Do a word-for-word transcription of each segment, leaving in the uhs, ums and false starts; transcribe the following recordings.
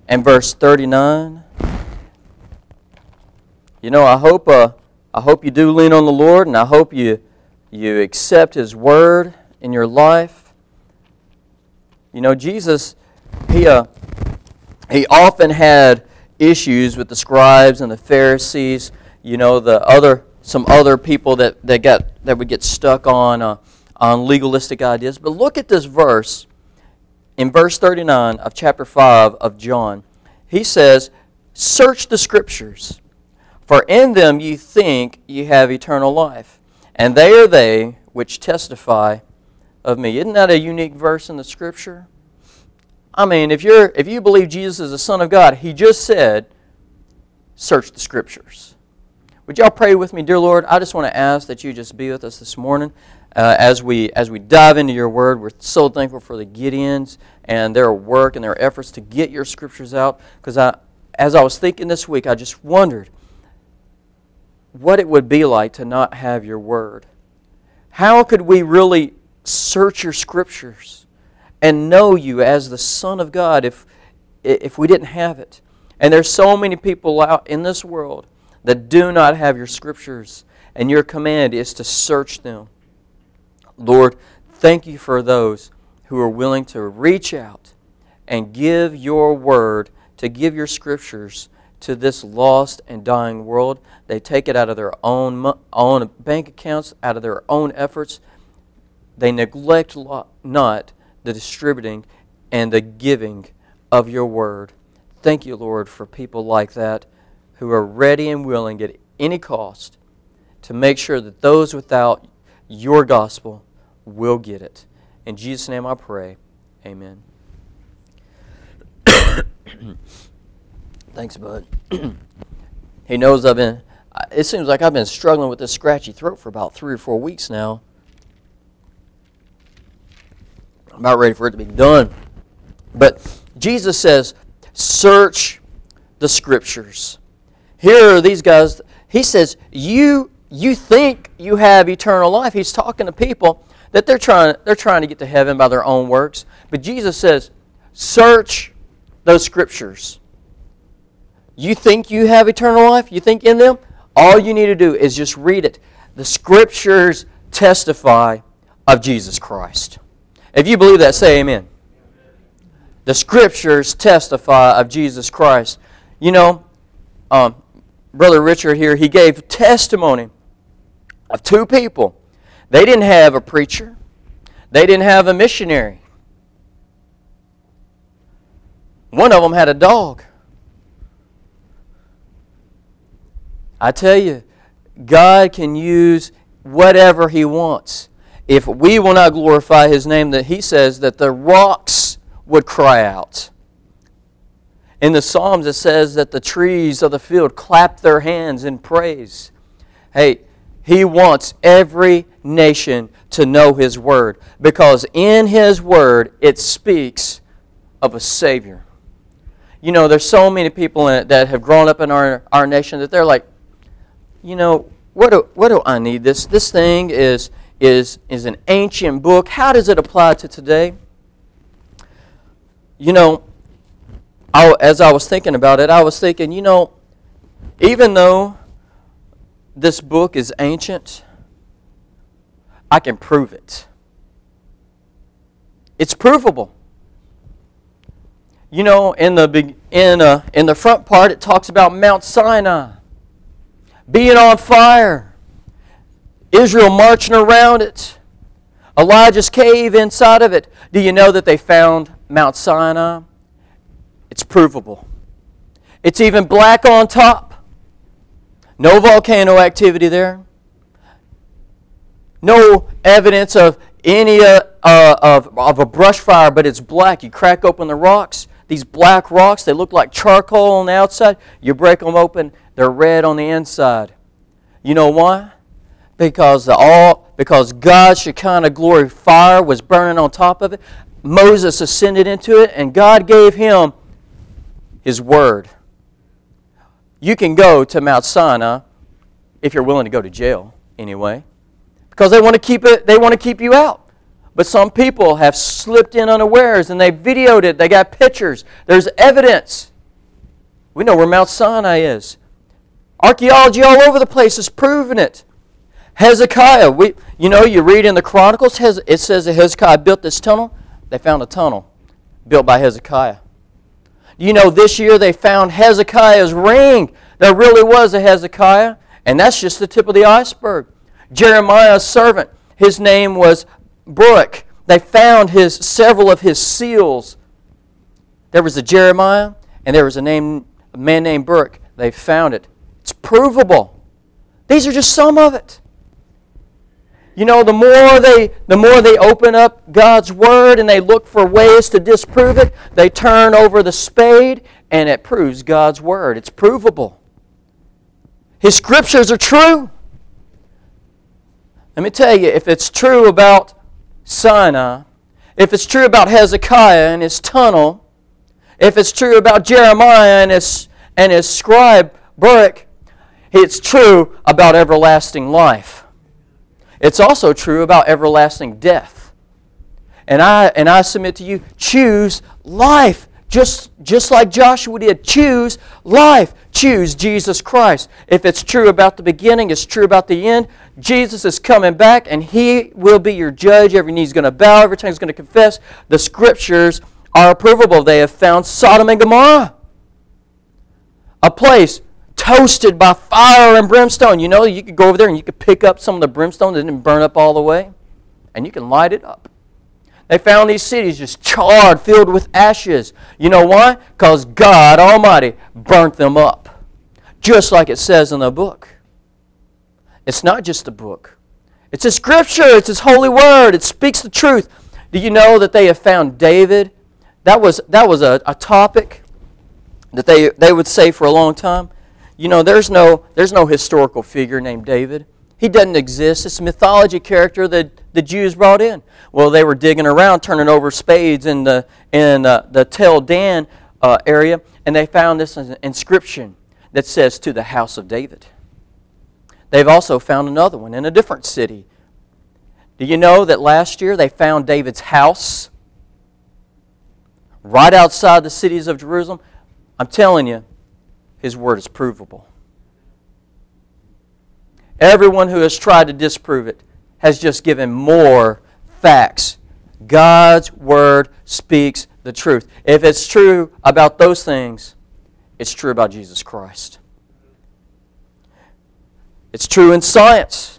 and verse thirty-nine. You know, I hope uh, I hope you do lean on the Lord, and I hope you you accept His Word in your life. You know, Jesus, He uh, He often had issues with the scribes and the Pharisees. You know, the other some other people that, that got that would get stuck on uh, on legalistic ideas. But look at this verse in verse thirty-nine of chapter five of John. He says, "Search the Scriptures, for in them you think you have eternal life, and they are they which testify of me." Isn't that a unique verse in the Scripture? I mean, if you're if you believe Jesus is the Son of God, He just said, "Search the Scriptures." Would y'all pray with me? Dear Lord, I just want to ask that you just be with us this morning uh, as we as we dive into your word. We're so thankful for the Gideons and their work and their efforts to get your Scriptures out. Because I, as I was thinking this week, I just wondered what it would be like to not have your word. How could we really search your Scriptures and know you as the Son of God if if we didn't have it? And there's so many people out in this world that do not have your Scriptures, and your command is to search them. Lord, thank you for those who are willing to reach out and give your word, to give your Scriptures to this lost and dying world. They take it out of their own, own bank accounts, out of their own efforts. They neglect not the distributing and the giving of your word. Thank you, Lord, for people like that, who are ready and willing at any cost to make sure that those without your gospel will get it. In Jesus' name I pray. Amen. Thanks, bud. He knows I've been, it seems like I've been struggling with this scratchy throat for about three or four weeks now. I'm about ready for it to be done. But Jesus says, search the Scriptures. Here are these guys. He says, you you think you have eternal life. He's talking to people that they're trying, they're trying to get to heaven by their own works. But Jesus says, search those Scriptures. You think you have eternal life? You think in them? All you need to do is just read it. The Scriptures testify of Jesus Christ. If you believe that, say amen. The Scriptures testify of Jesus Christ. You know, um, Brother Richard here, he gave testimony of two people. They didn't have a preacher. They didn't have a missionary. One of them had a dog. I tell you, God can use whatever He wants. If we will not glorify His name, that He says that the rocks would cry out. In the Psalms it says that the trees of the field clap their hands in praise. Hey, He wants every nation to know His Word, because in His Word it speaks of a Savior. You know, there's so many people in it that have grown up in our, our nation that they're like, you know, what do, what do I need this? This thing is, is, is an ancient book. How does it apply to today? You know, I, as I was thinking about it, I was thinking, you know, even though this book is ancient, I can prove it. It's provable. You know, in the in uh, in the front part, it talks about Mount Sinai being on fire, Israel marching around it, Elijah's cave inside of it. Do you know that they found Mount Sinai? It's provable. It's even black on top. No volcano activity there. No evidence of any uh, uh, of, of a brush fire, but it's black. You crack open the rocks. These black rocks, they look like charcoal on the outside. You break them open, they're red on the inside. You know why? Because the all because God's Shekinah glory fire was burning on top of it. Moses ascended into it, and God gave him His Word. You can go to Mount Sinai if you're willing to go to jail anyway, because they want to keep it. They want to keep you out. But some people have slipped in unawares and they videoed it. They got pictures. There's evidence. We know where Mount Sinai is. Archaeology all over the place is proving it. Hezekiah, we, you know, you read in the Chronicles, it says that Hezekiah built this tunnel. They found a tunnel built by Hezekiah. You know, this year they found Hezekiah's ring. There really was a Hezekiah, and that's just the tip of the iceberg. Jeremiah's servant, his name was Baruch. They found his several of his seals. There was a Jeremiah, and there was a, name, a man named Baruch. They found it. It's provable. These are just some of it. You know, the more they the more they open up God's Word and they look for ways to disprove it, they turn over the spade and it proves God's Word. It's provable. His Scriptures are true. Let me tell you, if it's true about Sinai, if it's true about Hezekiah and his tunnel, if it's true about Jeremiah and his, and his scribe Baruch, it's true about everlasting life. It's also true about everlasting death. And I and I submit to you, choose life. Just, just like Joshua did. Choose life. Choose Jesus Christ. If it's true about the beginning, it's true about the end. Jesus is coming back and He will be your judge. Every knee's going to bow. Every tongue's going to confess. The Scriptures are approvable. They have found Sodom and Gomorrah, a place toasted by fire and brimstone. You know, you could go over there and you could pick up some of the brimstone that didn't burn up all the way, and you can light it up. They found these cities just charred, filled with ashes. You know why? Because God Almighty burnt them up, just like it says in the book. It's not just a book. It's a Scripture. It's His holy word. It speaks the truth. Do you know that they have found David? That was, that was a, a topic that they, they would say for a long time. You know, there's no there's no historical figure named David. He doesn't exist. It's a mythology character that the Jews brought in. Well, they were digging around, turning over spades in the in uh, the Tel Dan uh, area, and they found this inscription that says, "To the house of David." They've also found another one in a different city. Do you know that last year they found David's house right outside the cities of Jerusalem? I'm telling you, His Word is provable. Everyone who has tried to disprove it has just given more facts. God's Word speaks the truth. If it's true about those things, it's true about Jesus Christ. It's true in science.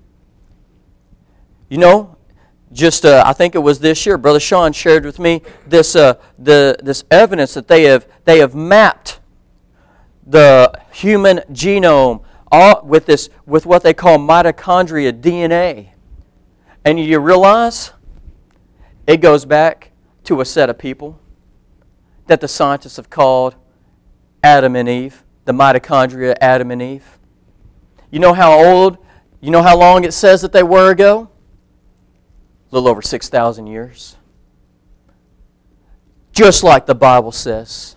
You know, just uh, I think it was this year, Brother Sean shared with me this uh, the this evidence that they have they have mapped the human genome all, with this with what they call mitochondria D N A. And you realize it goes back to a set of people that the scientists have called Adam and Eve, the mitochondria Adam and Eve. You know how old, you know how long it says that they were ago? A little over six thousand years. Just like the Bible says.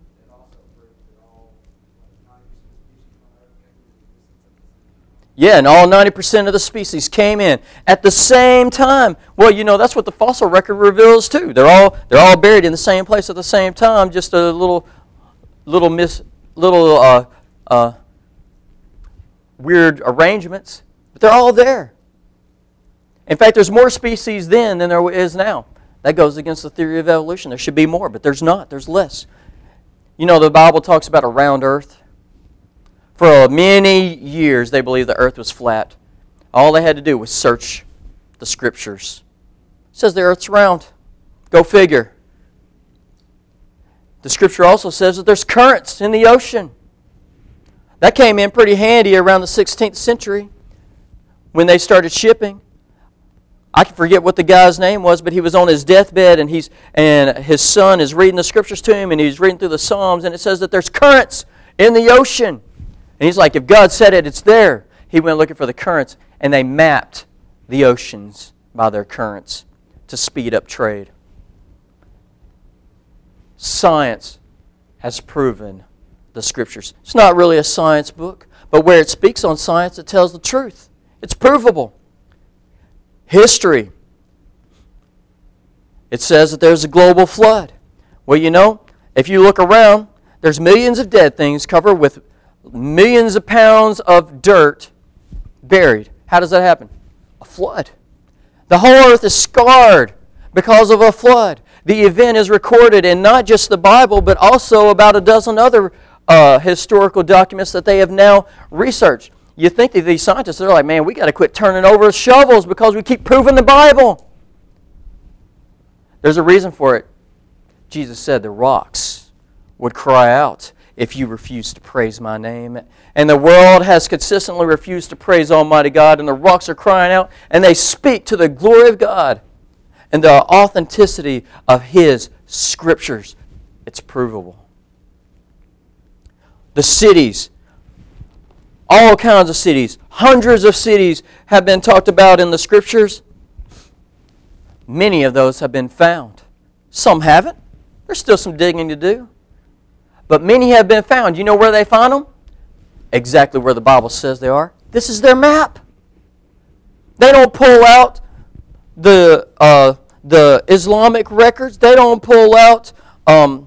Yeah, and all ninety percent of the species came in at the same time. Well, you know, that's what the fossil record reveals too. They're all they're all buried in the same place at the same time, just a little little mis little uh, uh, weird arrangements, but they're all there. In fact, there's more species then than there is now. That goes against the theory of evolution. There should be more, but there's not. There's less. You know, the Bible talks about a round earth. For many years, they believed the earth was flat. All they had to do was search the Scriptures. It says the earth's round. Go figure. The Scripture also says that there's currents in the ocean. That came in pretty handy around the sixteenth century when they started shipping. I can forget what the guy's name was, but he was on his deathbed, and he's and his son is reading the Scriptures to him, and he's reading through the Psalms, and it says that there's currents in the ocean. And he's like, if God said it, it's there. He went looking for the currents, and they mapped the oceans by their currents to speed up trade. Science has proven the Scriptures. It's not really a science book, but where it speaks on science, it tells the truth. It's provable. History. It says that there's a global flood. Well, you know, if you look around, there's millions of dead things covered with millions of pounds of dirt buried. How does that happen? A flood. The whole earth is scarred because of a flood. The event is recorded in not just the Bible, but also about a dozen other uh, historical documents that they have now researched. You think that these scientists are like, man, we got to quit turning over shovels because we keep proving the Bible. There's a reason for it. Jesus said the rocks would cry out if you refuse to praise my name. And the world has consistently refused to praise Almighty God, and the rocks are crying out, and they speak to the glory of God and the authenticity of His Scriptures. It's provable. The cities, all kinds of cities, hundreds of cities have been talked about in the Scriptures. Many of those have been found. Some haven't. There's still some digging to do. But many have been found. You know where they find them? Exactly where the Bible says they are. This is their map. They don't pull out the uh, the Islamic records. They don't pull out, um,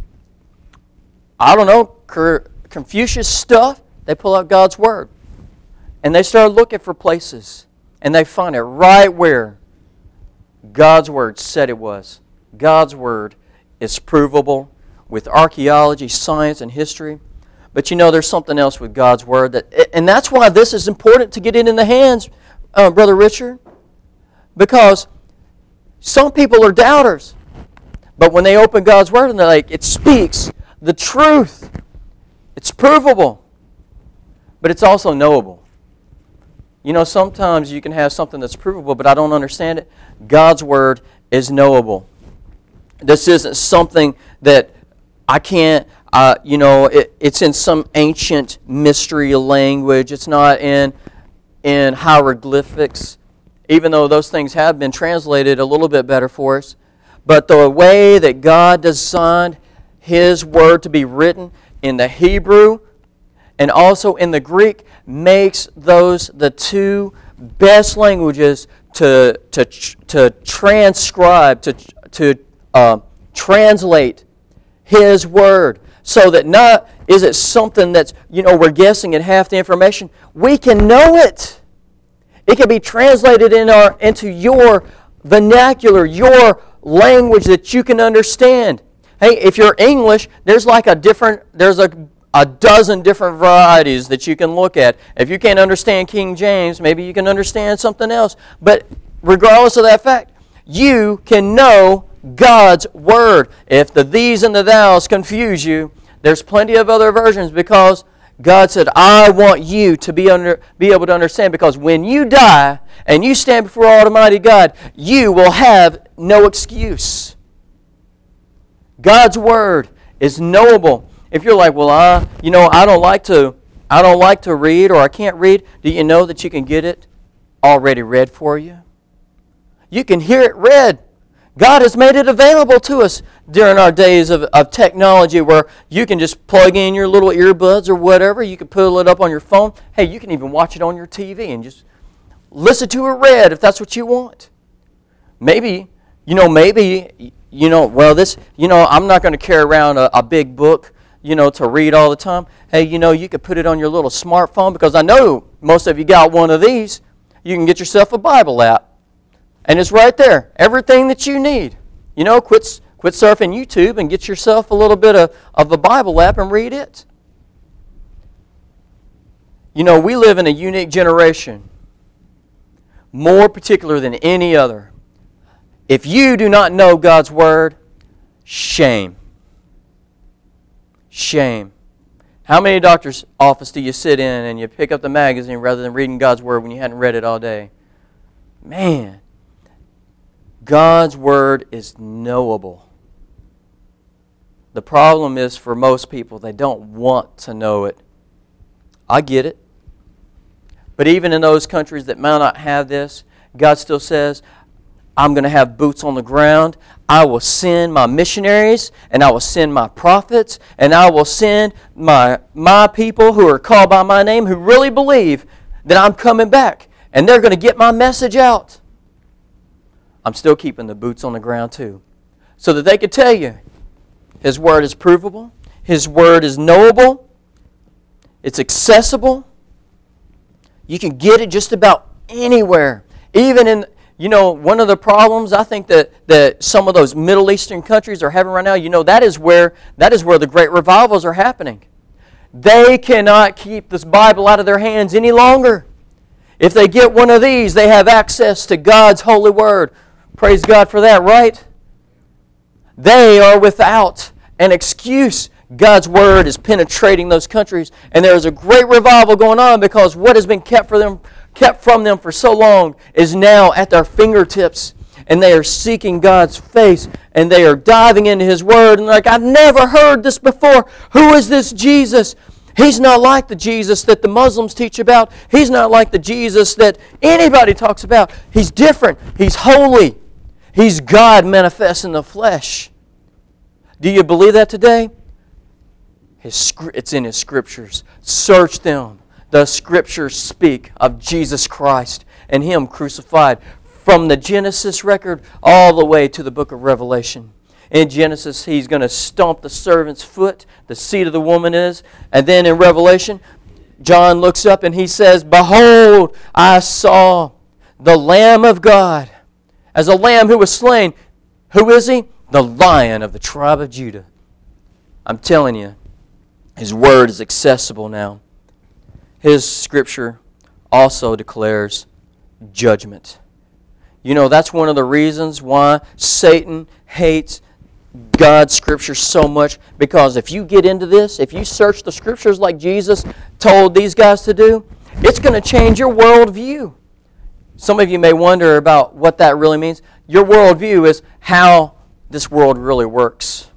I don't know, Confucius stuff. They pull out God's Word. And they start looking for places. And they find it right where God's Word said it was. God's Word is provable with archaeology, science, and history. But you know, there's something else with God's Word. that, And that's why this is important to get it in the hands, uh, Brother Richard. Because some people are doubters. But when they open God's Word and they're like, it speaks the truth. It's provable. But it's also knowable. You know, sometimes you can have something that's provable, but I don't understand it. God's Word is knowable. This isn't something that I can't, uh, you know, it, it's in some ancient mystery language. It's not in, in hieroglyphics, even though those things have been translated a little bit better for us. But the way that God designed His Word to be written in the Hebrew and also in the Greek makes those the two best languages to to to transcribe, to to uh, translate His Word, so that not is it something that's, you know, we're guessing at half the information. We can know it. It can be translated in our into your vernacular, your language that you can understand. Hey, if you're English, there's like a different, there's a a dozen different varieties that you can look at. If you can't understand King James, maybe you can understand something else. But regardless of that fact, you can know God's Word. If the these and the thous confuse you, there's plenty of other versions, because God said, I want you to be under, be able to understand, because when you die and you stand before Almighty God, you will have no excuse. God's Word is knowable. If you're like, well, I, you know, I don't like to, I don't like to read, or I can't read, do you know that you can get it already read for you? You can hear it read. God has made it available to us during our days of, of technology, where you can just plug in your little earbuds or whatever. You can pull it up on your phone. Hey, you can even watch it on your T V and just listen to it read if that's what you want. Maybe, you know, maybe, you know, well, this, you know, I'm not going to carry around a, a big book, you know, to read all the time. Hey, you know, you could put it on your little smartphone, because I know most of you got one of these. You can get yourself a Bible app. And it's right there. Everything that you need. You know, quit, quit surfing YouTube and get yourself a little bit of, of a Bible app and read it. You know, we live in a unique generation, more particular than any other. If you do not know God's Word, shame. Shame. How many doctor's office do you sit in and you pick up the magazine rather than reading God's Word when you hadn't read it all day? Man. God's Word is knowable. The problem is, for most people, they don't want to know it. I get it. But even in those countries that might not have this, God still says, I'm going to have boots on the ground. I will send my missionaries, and I will send my prophets, and I will send my, my people who are called by my name, who really believe that I'm coming back, and they're going to get my message out. I'm still keeping the boots on the ground too, so that they could tell you His Word is provable, His Word is knowable. It's accessible. You can get it just about anywhere. Even in, you know, one of the problems I think that, that some of those Middle Eastern countries are having right now, you know, that is where that is where the great revivals are happening. They cannot keep this Bible out of their hands any longer. If they get one of these, they have access to God's holy Word. Praise God for that, right? They are without an excuse. God's Word is penetrating those countries, and there is a great revival going on because what has been kept for them, kept from them for so long is now at their fingertips, and they are seeking God's face, and they are diving into His Word, and they're like, I've never heard this before. Who is this Jesus? He's not like the Jesus that the Muslims teach about. He's not like the Jesus that anybody talks about. He's different. He's holy. He's God manifest in the flesh. Do you believe that today? His, it's in His Scriptures. Search them. The Scriptures speak of Jesus Christ and Him crucified from the Genesis record all the way to the book of Revelation. In Genesis, He's going to stomp the servant's foot, the seed of the woman is. And then in Revelation, John looks up and he says, Behold, I saw the Lamb of God. As a lamb who was slain. Who is He? The Lion of the tribe of Judah. I'm telling you, His Word is accessible now. His Scripture also declares judgment. You know, that's one of the reasons why Satan hates God's Scripture so much, because if you get into this, if you search the Scriptures like Jesus told these guys to do, it's going to change your worldview. Some of you may wonder about what that really means. Your worldview is how this world really works.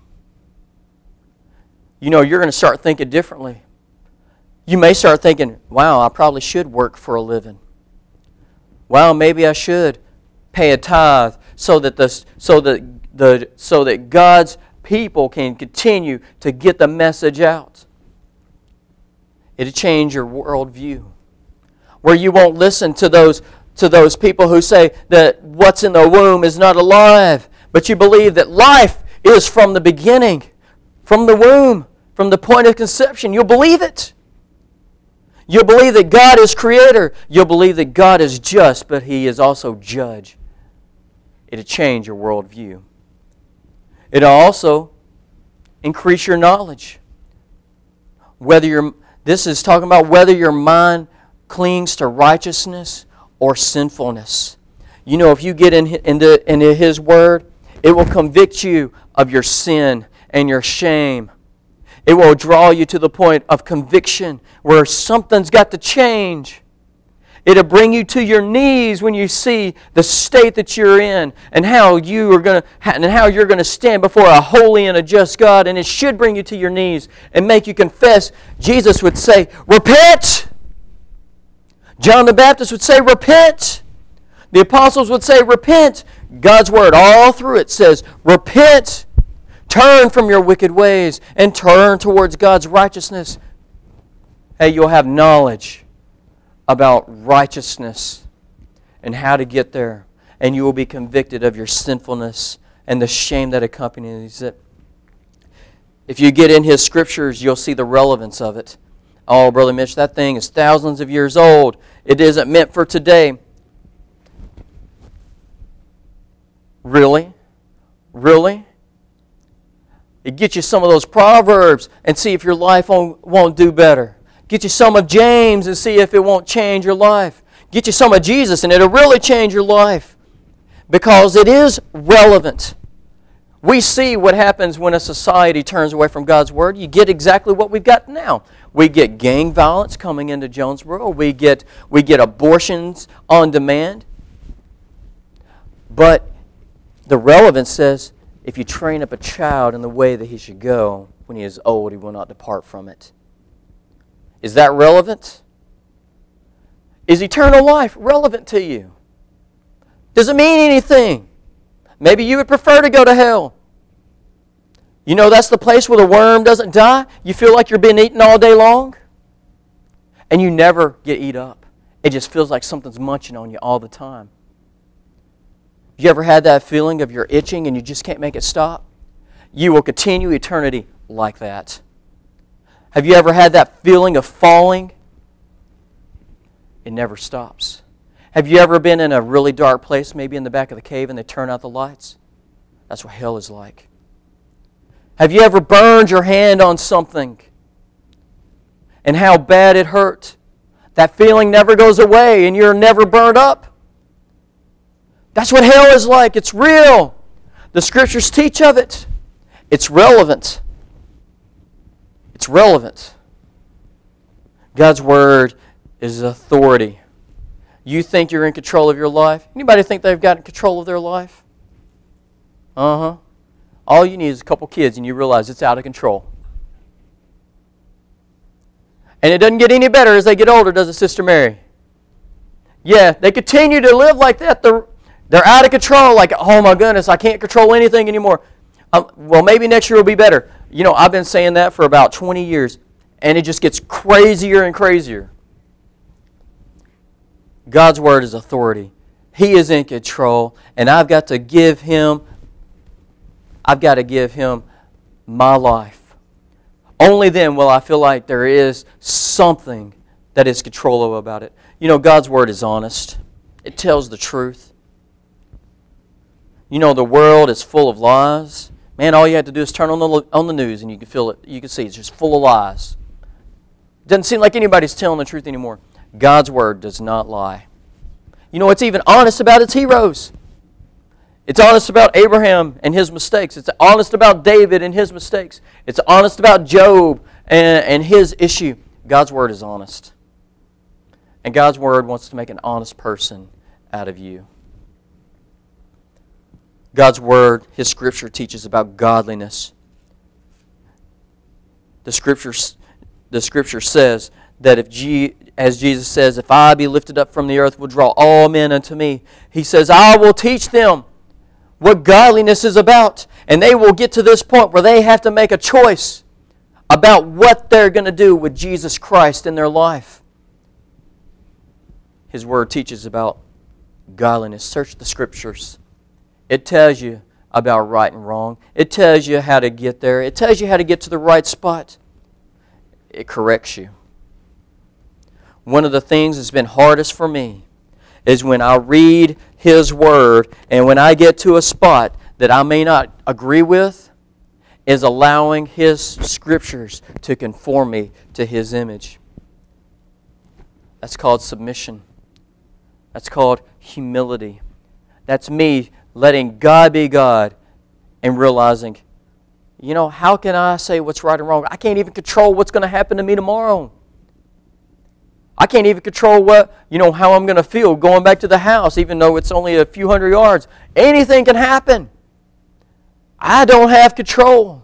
You know, you're going to start thinking differently. You may start thinking, wow, I probably should work for a living. Wow, maybe I should pay a tithe so that the so that the so that God's people can continue to get the message out. It'll change your worldview, where you won't listen to those to those people who say that what's in the womb is not alive, but you believe that life is from the beginning, from the womb, from the point of conception. You'll believe it. You'll believe that God is creator. You'll believe that God is just, but He is also judge. It'll change your worldview. It'll also increase your knowledge. Whether your this is talking about whether your mind clings to righteousness or sinfulness. You know, if you get in, into, into His Word, it will convict you of your sin and your shame. It will draw you to the point of conviction where something's got to change. It'll bring you to your knees when you see the state that you're in and how you are going to and how you're going to stand before a holy and a just God. And it should bring you to your knees and make you confess. Jesus would say, "Repent." John the Baptist would say, "Repent." The apostles would say, "Repent." God's Word all through it says, "Repent. Turn from your wicked ways and turn towards God's righteousness." Hey, you'll have knowledge about righteousness and how to get there. And you will be convicted of your sinfulness and the shame that accompanies it. If you get in His Scriptures, you'll see the relevance of it. Oh, Brother Mitch, that thing is thousands of years old. It isn't meant for today. Really? Really? It gets you some of those Proverbs and see if your life won't, won't do better. Get you some of James and see if it won't change your life. Get you some of Jesus and it'll really change your life. Because it is relevant. We see what happens when a society turns away from God's Word. You get exactly what we've got now. We get gang violence coming into Jonesboro. We get, we get abortions on demand. But the relevance says, if you train up a child in the way that he should go, when he is old, he will not depart from it. Is that relevant? Is eternal life relevant to you? Does it mean anything? Maybe you would prefer to go to hell. You know, that's the place where the worm doesn't die. You feel like you're being eaten all day long. And you never get eat up. It just feels like something's munching on you all the time. You ever had that feeling of you're itching and you just can't make it stop? You will continue eternity like that. Have you ever had that feeling of falling? It never stops. Have you ever been in a really dark place, maybe in the back of the cave, and they turn out the lights? That's what hell is like. Have you ever burned your hand on something and how bad it hurt? That feeling never goes away and you're never burned up. That's what hell is like. It's real. The Scriptures teach of it. It's relevant. It's relevant. God's Word is authority. You think you're in control of your life? Anybody think they've got control of their life? Uh-huh. All you need is a couple kids and you realize it's out of control. And it doesn't get any better as they get older, does it, Sister Mary? Yeah, they continue to live like that. They're, they're out of control, like, oh my goodness, I can't control anything anymore. Um, well, maybe next year will be better. You know, I've been saying that for about twenty years, and it just gets crazier and crazier. God's Word is authority. He is in control, and I've got to give Him I've got to give Him my life. Only then will I feel like there is something that is controllable about it. You know, God's Word is honest. It tells the truth. You know, the world is full of lies. Man, all you have to do is turn on the on the news and you can feel it. You can see it's just full of lies. Doesn't seem like anybody's telling the truth anymore. God's Word does not lie. You know, it's even honest about its heroes. It's honest about Abraham and his mistakes. It's honest about David and his mistakes. It's honest about Job and, and his issue. God's Word is honest. And God's Word wants to make an honest person out of you. God's Word, His Scripture teaches about godliness. The Scripture, the Scripture says that if G, as Jesus says, if I be lifted up from the earth, will draw all men unto me. He says, I will teach them what godliness is about. And they will get to this point where they have to make a choice about what they're going to do with Jesus Christ in their life. His Word teaches about godliness. Search the Scriptures. It tells you about right and wrong. It tells you how to get there. It tells you how to get to the right spot. It corrects you. One of the things that's been hardest for me is when I read His Word and when I get to a spot that I may not agree with, is allowing His Scriptures to conform me to His image. That's called submission. That's called humility. That's me letting God be God and realizing, you know, how can I say what's right and wrong? I can't even control what's going to happen to me tomorrow. I can't even control what, you know, how I'm going to feel going back to the house, even though it's only a few hundred yards. Anything can happen. I don't have control.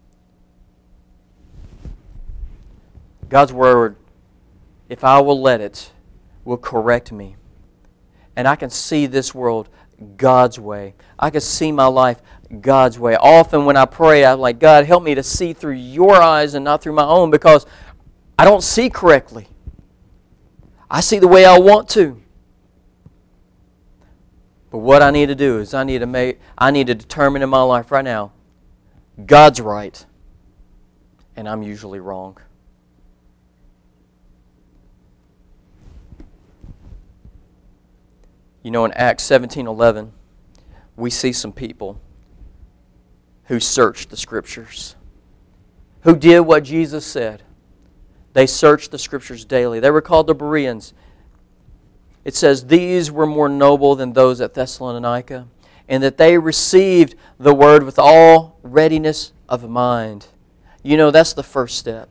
God's Word, if I will let it, will correct me. And I can see this world God's way. I can see my life God's way. Often when I pray, I'm like, God, help me to see through your eyes and not through my own, because I don't see correctly. I see the way I want to. But what I need to do is I need to make I need to determine in my life right now, God's right, and I'm usually wrong. You know, in Acts seventeen eleven, we see some people who searched the Scriptures, who did what Jesus said. They searched the Scriptures daily. They were called the Bereans. It says, these were more noble than those at Thessalonica, and that they received the Word with all readiness of mind. You know, that's the first step.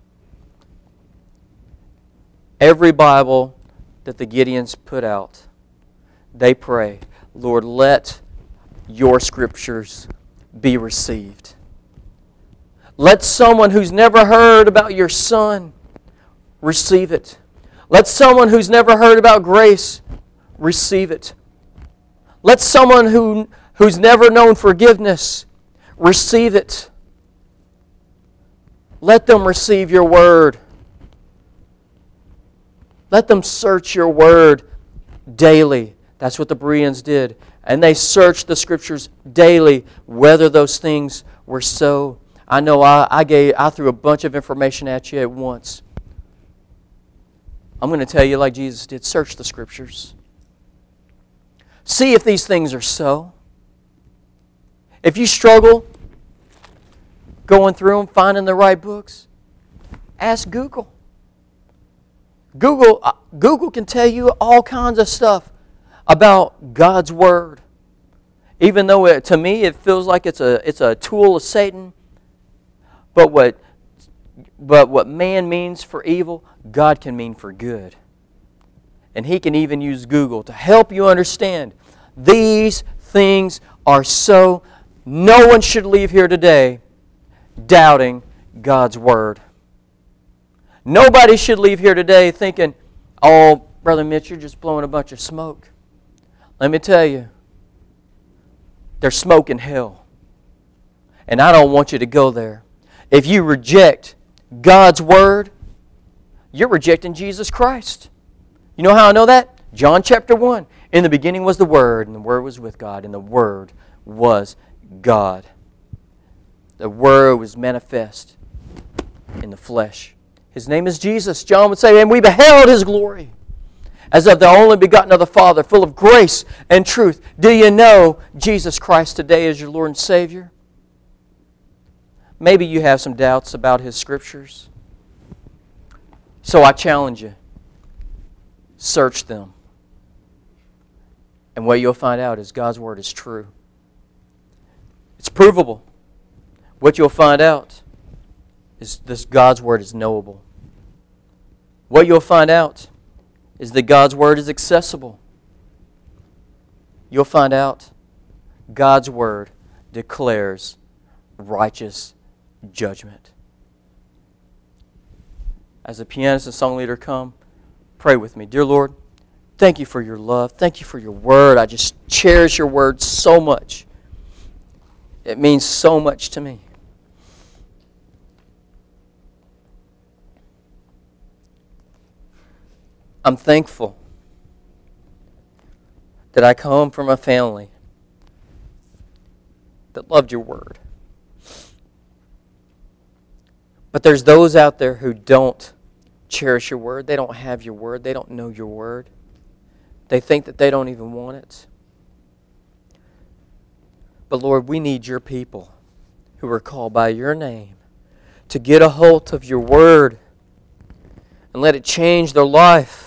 Every Bible that the Gideons put out, they pray, Lord, let your Scriptures be received. Let someone who's never heard about your Son receive it. Let someone who's never heard about grace receive it. Let someone who, who's never known forgiveness receive it. Let them receive your Word. Let them search your Word daily. That's what the Bereans did. And they searched the Scriptures daily, whether those things were so. I know I, I gave I threw a bunch of information at you at once. I'm going to tell you like Jesus did, search the Scriptures. See if these things are so. If you struggle going through them, finding the right books, ask Google. Google, uh, Google can tell you all kinds of stuff about God's Word. Even though it, to me it feels like it's a it's a tool of Satan, but what but what man means for evil, God can mean for good. And He can even use Google to help you understand these things are so. No one should leave here today doubting God's Word. Nobody should leave here today thinking, oh, Brother Mitch, you're just blowing a bunch of smoke. Let me tell you, there's smoke in hell. And I don't want you to go there. If you reject God's Word, you're rejecting Jesus Christ. You know how I know that? John chapter one. In the beginning was the Word, and the Word was with God, and the Word was God. The Word was manifest in the flesh. His name is Jesus. John would say, and we beheld His glory as of the only begotten of the Father, full of grace and truth. Do you know Jesus Christ today is your Lord and Savior? Maybe you have some doubts about His Scriptures. So I challenge you, search them. And what you'll find out is God's Word is true. It's provable. What you'll find out is this God's Word is knowable. What you'll find out is that God's Word is accessible. You'll find out God's Word declares righteous judgment. As the pianist and song leader come, pray with me. Dear Lord, thank you for your love. Thank you for your Word. I just cherish your Word so much. It means so much to me. I'm thankful that I come from a family that loved your Word. But there's those out there who don't cherish your Word. They don't have your Word. They don't know your Word. They think that they don't even want it. But Lord, we need your people who are called by your name to get a hold of your Word and let it change their life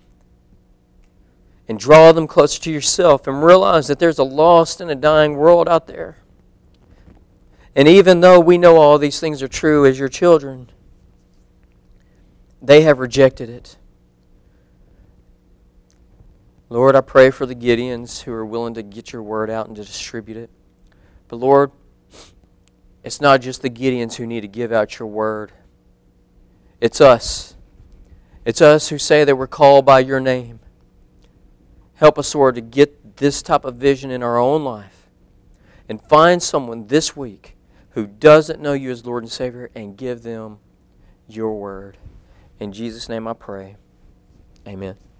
and draw them closer to yourself and realize that there's a lost and a dying world out there. And even though we know all these things are true as your children, they have rejected it. Lord, I pray for the Gideons who are willing to get your Word out and to distribute it. But Lord, it's not just the Gideons who need to give out your Word. It's us. It's us who say that we're called by your name. Help us, Lord, to get this type of vision in our own life and find someone this week who doesn't know you as Lord and Savior and give them your Word. In Jesus' name I pray. Amen.